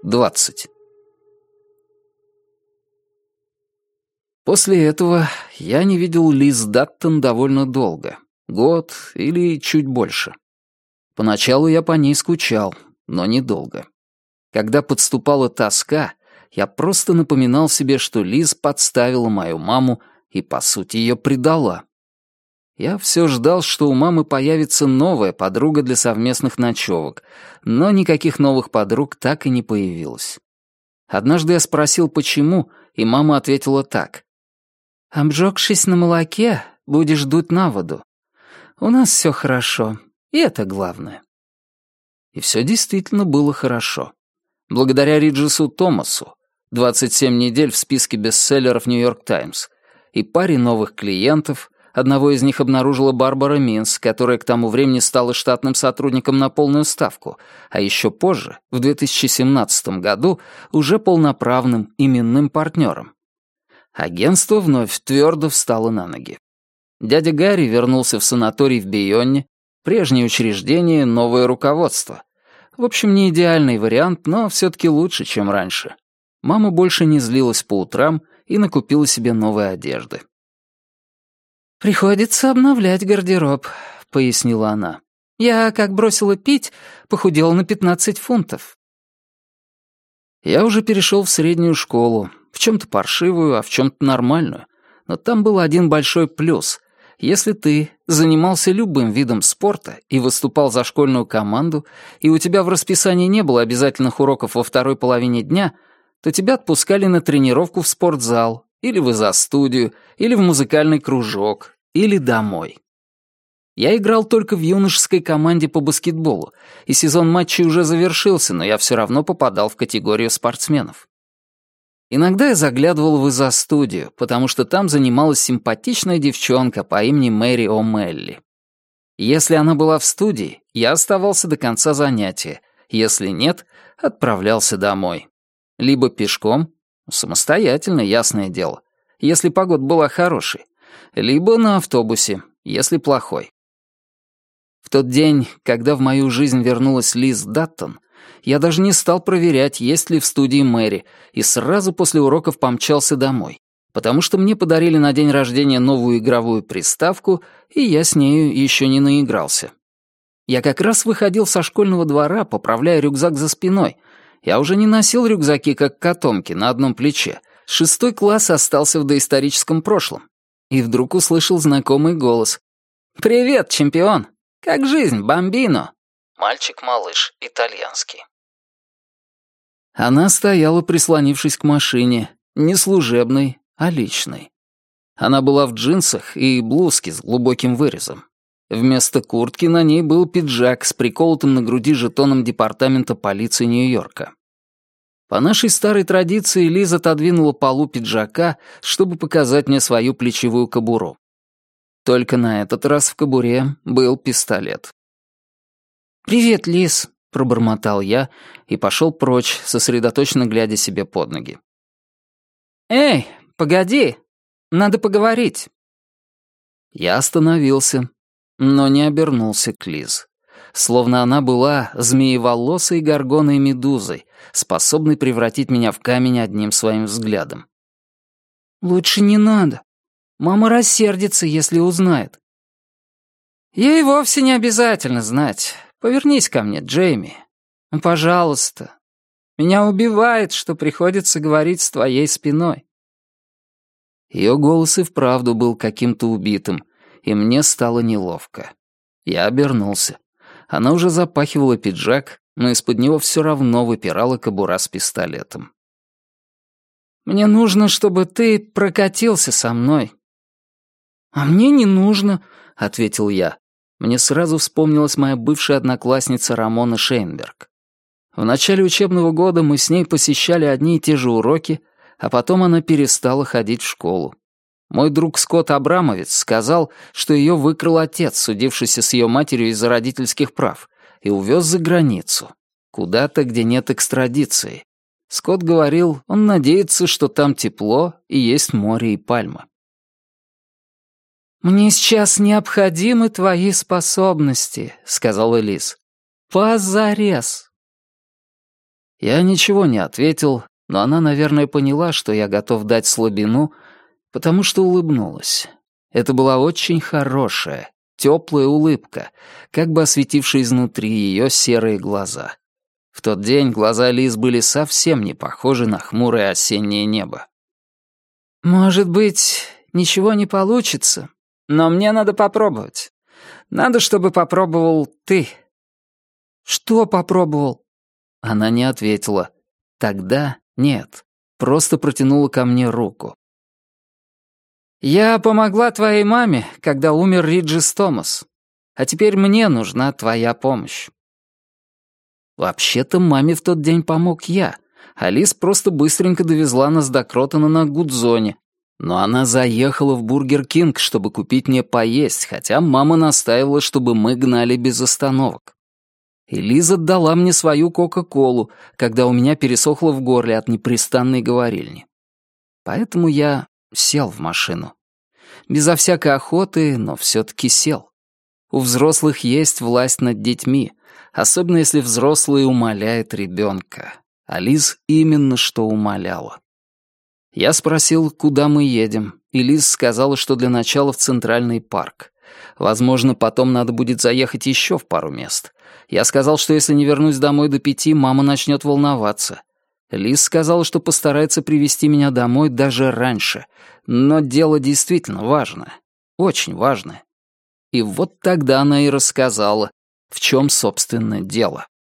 20. После этого я не видел Лиз Даттон довольно долго. Год или чуть больше. Поначалу я по ней скучал, но недолго. Когда подступала тоска, я просто напоминал себе, что Лиз подставила мою маму и, по сути, ее предала. Я все ждал, что у мамы появится новая подруга для совместных ночевок, но никаких новых подруг так и не появилось. Однажды я спросил, почему, и мама ответила так. «Обжегшись на молоке, будешь дуть на воду. У нас все хорошо, и это главное». И все действительно было хорошо. Благодаря Риджесу Томасу, 27 недель в списке бестселлеров «Нью-Йорк Таймс», и паре новых клиентов, одного из них обнаружила Барбара Минс, которая к тому времени стала штатным сотрудником на полную ставку, а еще позже, в 2017 году, уже полноправным именным партнером. Агентство вновь твердо встало на ноги. Дядя Гарри вернулся в санаторий в Байонне, прежнее учреждение, новое руководство. В общем, не идеальный вариант, но все-таки лучше, чем раньше. Мама больше не злилась по утрам и накупила себе новой одежды. «Приходится обновлять гардероб», — пояснила она. «Я, как бросила пить, похудела на 15 фунтов». Я уже перешел в среднюю школу, в чем-то паршивую, а в чем-то нормальную. Но там был один большой плюс. Если ты занимался любым видом спорта и выступал за школьную команду, и у тебя в расписании не было обязательных уроков во второй половине дня, то тебя отпускали на тренировку в спортзал, или в изо-студию, или в музыкальный кружок, или домой. Я играл только в юношеской команде по баскетболу, и сезон матчей уже завершился, но я все равно попадал в категорию спортсменов. Иногда я заглядывал в изо-студию, потому что там занималась симпатичная девчонка по имени Мэри О'Мелли. Если она была в студии, я оставался до конца занятия, если нет, отправлялся домой. Либо пешком, самостоятельно, ясное дело, если погода была хорошей, либо на автобусе, если плохой. В тот день, когда в мою жизнь вернулась Лиз Даттон, я даже не стал проверять, есть ли в студии Мэри, и сразу после уроков помчался домой, потому что мне подарили на день рождения новую игровую приставку, и я с нею еще не наигрался. Я как раз выходил со школьного двора, поправляя рюкзак за спиной. Я уже не носил рюкзаки, как котомки, на одном плече. 6 класс остался в доисторическом прошлом. И вдруг услышал знакомый голос. «Привет, чемпион! Как жизнь, бамбино?» Мальчик-малыш, итальянский. Она стояла, прислонившись к машине, не служебной, а личной. Она была в джинсах и блузке с глубоким вырезом. Вместо куртки на ней был пиджак с приколотым на груди жетоном департамента полиции Нью-Йорка. По нашей старой традиции Лиз отодвинула полу пиджака, чтобы показать мне свою плечевую кобуру. Только на этот раз в кобуре был пистолет. «Привет, Лиз», — пробормотал я и пошел прочь, сосредоточенно глядя себе под ноги. «Эй, погоди, надо поговорить». Я остановился, но не обернулся к Лиз. Словно она была змееволосой горгоной медузой, способной превратить меня в камень одним своим взглядом. «Лучше не надо. Мама рассердится, если узнает». «Ей вовсе не обязательно знать. Повернись ко мне, Джейми. Пожалуйста. Меня убивает, что приходится говорить с твоей спиной». Ее голос и вправду был каким-то убитым, и мне стало неловко. Я обернулся. Она уже запахивала пиджак, но из-под него все равно выпирала кобура с пистолетом. «Мне нужно, чтобы ты прокатился со мной». «А мне не нужно», — ответил я. Мне сразу вспомнилась моя бывшая одноклассница Рамона Шейнберг. В начале учебного года мы с ней посещали одни и те же уроки, а потом она перестала ходить в школу. Мой друг Скотт Абрамовец сказал, что ее выкрал отец, судившийся с ее матерью из-за родительских прав, и увез за границу, куда-то, где нет экстрадиции. Скотт говорил, он надеется, что там тепло и есть море и пальмы. «Мне сейчас необходимы твои способности», — сказала Лиз. «Позарез». Я ничего не ответил, но она, наверное, поняла, что я готов дать слабину, потому что улыбнулась. Это была очень хорошая, теплая улыбка, как бы осветившая изнутри ее серые глаза. В тот день глаза Лиз были совсем не похожи на хмурое осеннее небо. «Может быть, ничего не получится, но мне надо попробовать. Надо, чтобы попробовал ты». «Что попробовал?» Она не ответила. Тогда нет, просто протянула ко мне руку. «Я помогла твоей маме, когда умер Риджис Томас, а теперь мне нужна твоя помощь». Вообще-то маме в тот день помог я. Алис просто быстренько довезла нас до Кротона на Гудзоне. Но она заехала в Бургер Кинг, чтобы купить мне поесть, хотя мама настаивала, чтобы мы гнали без остановок. И Лиза дала мне свою Кока-Колу, когда у меня пересохло в горле от непрестанной говорильни. Поэтому я сел в машину. Безо всякой охоты, но все-таки сел. У взрослых есть власть над детьми, особенно если взрослый умоляет ребенка. А Лиз именно что умоляла. Я спросил, куда мы едем, и Лиз сказала, что для начала в Центральный парк. Возможно, потом надо будет заехать еще в пару мест. Я сказал, что если не вернусь домой до 5, мама начнет волноваться. Лиз сказала, что постарается привезти меня домой даже раньше. Но дело действительно важное. Очень важное. И вот тогда она и рассказала, в чем, собственно, дело.